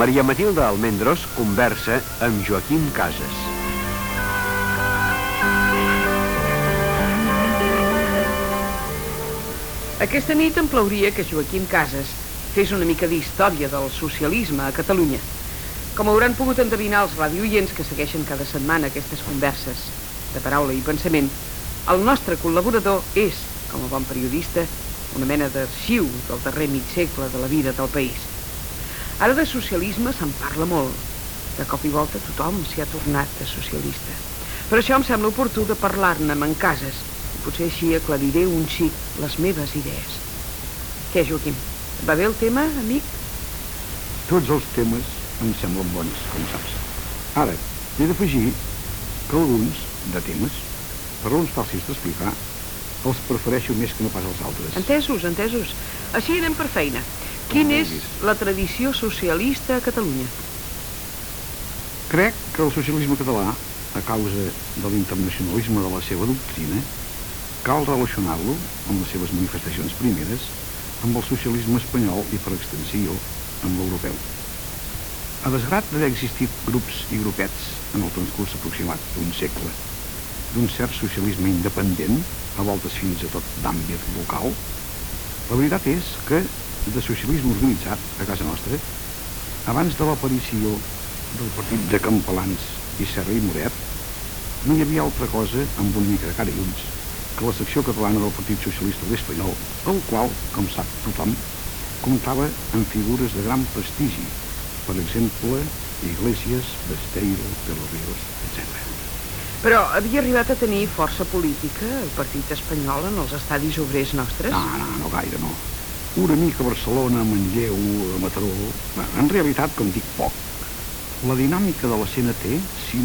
Maria Matilde Almendros conversa amb Joaquim Casas. Aquesta nit em plauria que Joaquim Casas fes una mica d'història del socialisme a Catalunya. Com hauran pogut endevinar els radioients que segueixen cada setmana aquestes converses de paraula i pensament, el nostre col·laborador és, com a bon periodista, una mena d'arxiu del darrer mig segle de la vida del país. Ara de socialisme se'n parla molt. De cop i volta tothom s'hi ha tornat de socialista. Per això em sembla oportú de parlar-ne amb en Casas, i potser així aclariré un xic les meves idees. Què, Joaquim? Va bé el tema, amic? Tots els temes em semblen bons, com saps. Ara, he d'afegir que alguns de temes, per raons fàcils d'explicar, els prefereixo més que no pas els altres. Entesos, entesos. Així anem per feina. Quina és la tradició socialista a Catalunya? Crec que el socialisme català, a causa de l'internacionalisme de la seva doctrina, cal relacionar-lo amb les seves manifestacions primeres amb el socialisme espanyol i, per extensió, amb l'europeu. A desgrat d'haver existit grups i grupets en el transcurs aproximat d'un segle d'un cert socialisme independent, a voltes fins a tot d'àmbit local, la veritat és que de socialisme organitzat a casa nostra, abans de l'aparició del partit de Campalans i Serra i Moret, no hi havia altra cosa amb una mica de cara i ulls que la secció catalana del Partit Socialista Obrer Espanyol, el qual, com sap tothom, comptava amb figures de gran prestigi, per exemple, Iglesias, Besteiro, de los Ríos, etc. Però havia arribat a tenir força política el partit espanyol en els estadis obrers nostres? No gaire, no. Una mica a Barcelona, a Manlleu, a Mataró. En realitat, com dic, poc. La dinàmica de la CNT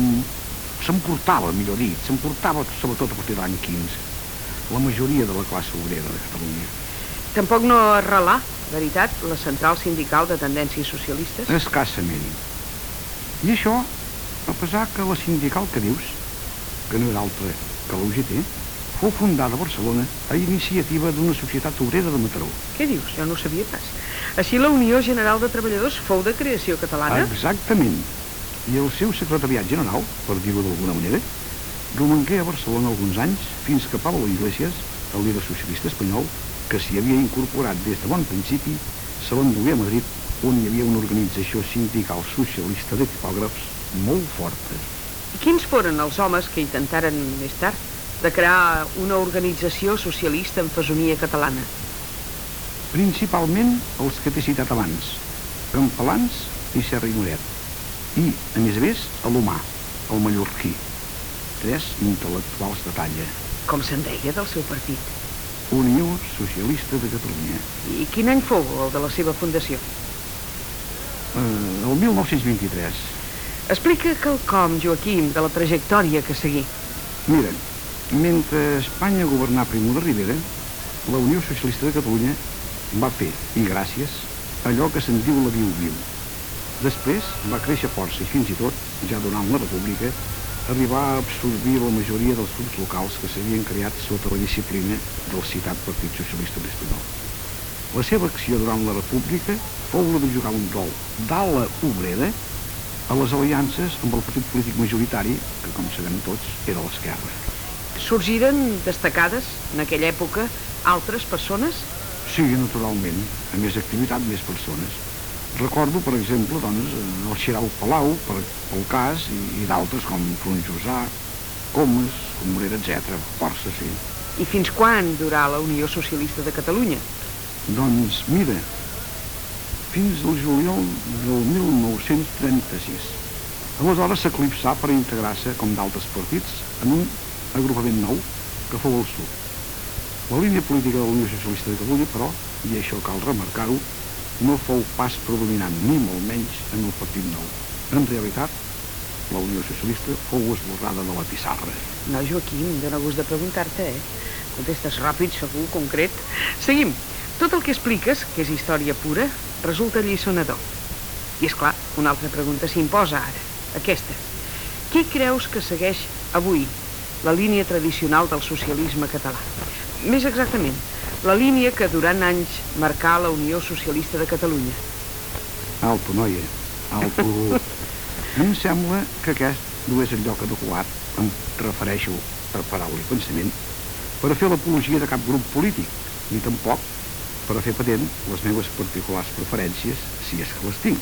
s'emportava, millor dit, s'emportava sobretot a partir de l'any 15. La majoria de la classe obrera de Catalunya. Tampoc no arrelà, veritat, la central sindical de tendències socialistes? Escassament. I això, a pesar que la sindical que dius, que no és altra que la UGT, fou fundada a Barcelona a iniciativa d'una societat obrera de Mataró. Què dius? Jo no ho sabia pas. Així la Unió General de Treballadors fou de creació catalana? Exactament. I el seu secretariat general, per dir-ho d'alguna manera, romangué a Barcelona alguns anys fins que Pablo Iglesias, el líder socialista espanyol, que s'hi havia incorporat des de bon principi, se l'endugué a Madrid, on hi havia una organització sindical socialista de tipògrafs molt forta. I quins foren els homes que intentaren, més tard, de crear una organització socialista en fesomia catalana? Principalment els que t'he citat abans, Campalans i Serra i Moret. I, a més, a l'Humà, el mallorquí. 3 intel·lectuals de talla. Com se'n deia del seu partit? Unió Socialista de Catalunya. I quin any fou el de la seva fundació? El 1923. Explica quelcom, Joaquim, de la trajectòria que seguí. Mira, mentre Espanya governà Primo de Rivera, la Unió Socialista de Catalunya va fer, i gràcies, allò que se'n diu la viu-viu. Després va créixer força i fins i tot, ja durant la República, arribar a absorbir la majoria dels grups locals que s'havien creat sota la disciplina del citat Partit Socialista Espanyol. La seva acció durant la República fou la de jugar un rol d'ala obrera a les aliances amb el partit polític majoritari, que, com sabem tots, era l'esquerra. Sorgiren destacades, en aquella època, altres persones? Sí, naturalment. A més activitat, més persones. Recordo, per exemple, doncs, el Xirau Palau, pel cas, i d'altres com Fonjosà, Comas, Comorera, etc. Força, sí. I fins quan durà la Unió Socialista de Catalunya? Doncs, mira, fins al juliol del 1936. Aleshores s'eclipsà per integrar-se, com d'altres partits, en un agrupament nou, que fou el SUC. La línia política de la Unió Socialista de Catalunya, però, i això cal remarcar-ho, no fou pas predominant, ni molt menys, en el partit nou. En realitat, la Unió Socialista fou esborrada de la pissarra. No, Joaquim, dóna gust de preguntar-te, Contestes ràpid, segur, concret. Seguim. Tot el que expliques, que és història pura, resulta alliçonador. I, és clar, una altra pregunta s'imposa ara, aquesta. Qui creus que segueix avui la línia tradicional del socialisme català? Més exactament, la línia que durant anys marcà la Unió Socialista de Catalunya. Alto, noia. alto. Em sembla que aquest no és el lloc adequat, em refereixo a paraula i pensament, per a fer l'apologia de cap grup polític, ni tampoc per a fer patent les meves particulars preferències, si és que les tinc.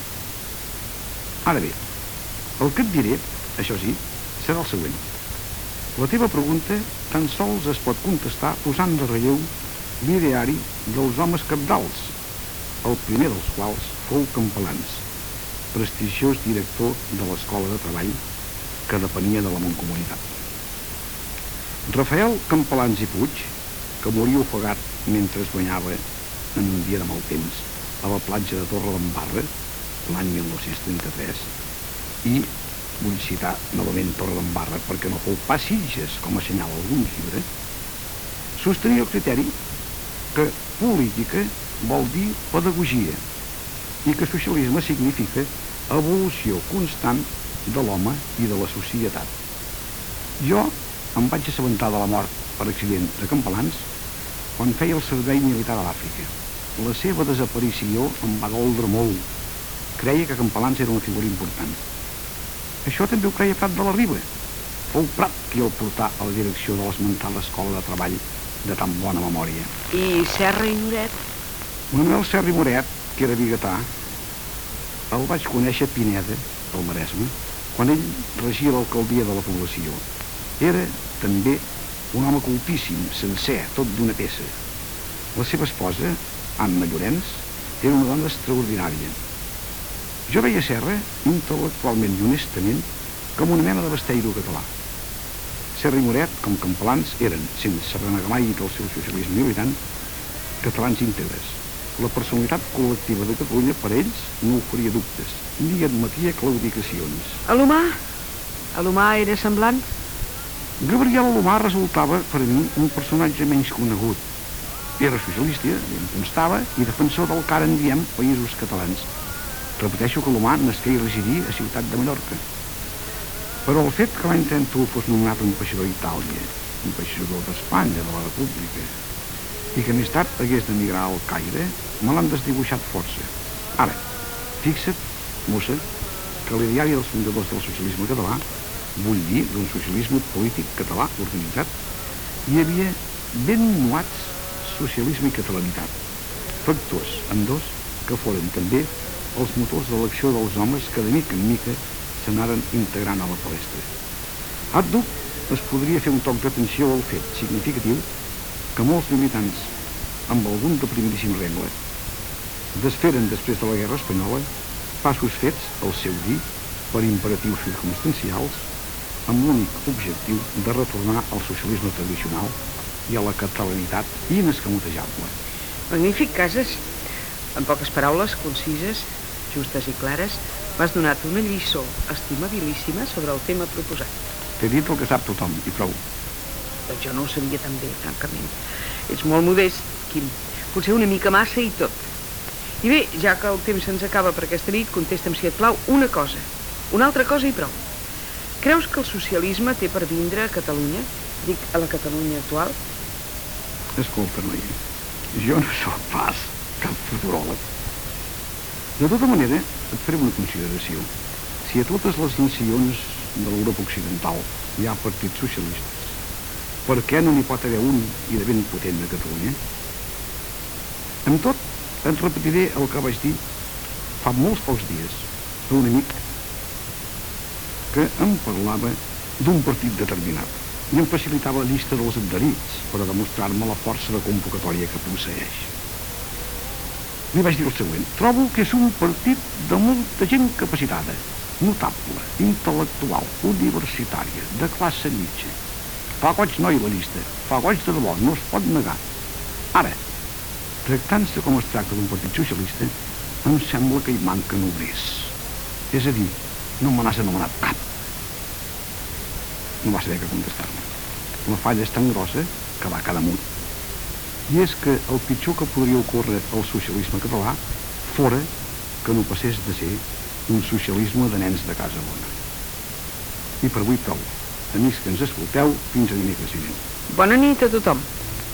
Ara bé, el que et diré, això sí, serà el següent. La teva pregunta tan sols es pot contestar posant de relleu l'ideari dels homes cabdals, el primer dels quals fou Campalans, prestigiós director de l'Escola de Treball que depenia de la Mancomunitat. Rafael Campalans i Puig, que moria ofegat mentre es banyava en un dia de mal temps a la platja de Torredembarra l'any 1933, i vull citar novament Torredembarra perquè no fou pas Sitges, com assenyala algun llibre, sostenia el criteri que política vol dir pedagogia i que socialisme significa evolució constant de l'home i de la societat. Jo em vaig assabentar de la mort per accident de Campalans quan feia el servei militar a l'Àfrica. La seva desaparició em va doldre molt. Creia que Campalans era una figura important. Això també ho creia Prat de la Riba. Fou Prat qui el portà a la direcció de l'esmentada Escola de Treball de tan bona memòria. I Serra i Moret? Manuel Serra i Moret, que era biguetà, el vaig conèixer a Pineda, al Maresme, quan ell regia l'alcaldia de la població. Era també un home cultíssim, sencer, tot d'una peça. La seva esposa, Anna Llorenç, era una dona extraordinària. Jo veia Serra, intel·lectualment i honestament, com una mena de besteiro català. Serra i Moret, com Campalans, eren, sense renegar mai del seu socialisme militant, catalans íntegres. La personalitat col·lectiva de Catalunya per ells no oferia dubtes, ni admetia claudicacions. Alomar? Alomar era semblant? Gabriel Alomar resultava, per a mi, un personatge menys conegut. Era socialista, em constava, i defensor del que ara en diem Països Catalans. Repeteixo que Alomar nasqué i residí a Ciutat de Mallorca. Però el fet que l'any 31 fos nomenat ambaixador d'Itàlia, ambaixador d'Espanya, de la República, i que més tard hagués d'emigrar al Caire, me l'han desdibuixat força. Ara, fixa't, mossa, que l'ideari dels fundadors del socialisme català, vull dir d'un socialisme polític català organitzat, hi havia ben nuats socialisme i catalanitat, factors ambdós que foren també els motors de l'acció dels homes que de mica en mica s'anaren integrant a la palestra. Ad duc es podria fer un toc d'atenció al fet significatiu que molts militants, amb algun de primeríssim regle, desferen després de la Guerra Espanyola passos fets al seu dir per imperatius circumstancials amb l'únic objectiu de retornar al socialisme tradicional i a la catalanitat inescamotejable. Magnífic, Casas. En poques paraules, concises, justes i clares, m'has donat una lliçó estimabilíssima sobre el tema proposat. T'he dit el que sap tothom, i prou. Doncs jo no ho sabia tan bé, francament. Ets molt modest, Quim. Potser una mica massa i tot. I bé, ja que el temps se'ns acaba per aquesta nit, contesta'm, si et plau, una cosa. Una altra cosa i prou. Creus que el socialisme té per vindre a Catalunya? Dic, a la Catalunya actual? Escolta, noia, jo no sóc pas cap futuròleg. De tota manera, et faré una consideració. Si a totes les nacions de l'Europa Occidental hi ha partits socialistes, per què no n'hi pot haver un i de ben potent a Catalunya? Amb tot, et repetiré el que vaig dir fa molts pocs dies a un amic que em parlava d'un partit determinat i em facilitava la llista dels adherits per a demostrar-me la força de convocatòria que posseeix. Li vaig dir el següent: trobo que és un partit de molta gent capacitada, notable, intel·lectual, universitària, de classe mitja. Fa goig, noi, la llista. Fa goig de debò, no es pot negar. Ara, tractant-se com es tracta d'un partit socialista, em sembla que hi manquen obrers. És a dir, no me n'has anomenat cap. No va saber què contestar-me. La falla és tan grossa que va quedar mut. I és que el pitjor que podria ocórrer al socialisme català fora que no passés de ser un socialisme de nens de casa bona. I per avui prou. Amics que ens escolteu, fins a dimecres vinent. Bona nit a tothom.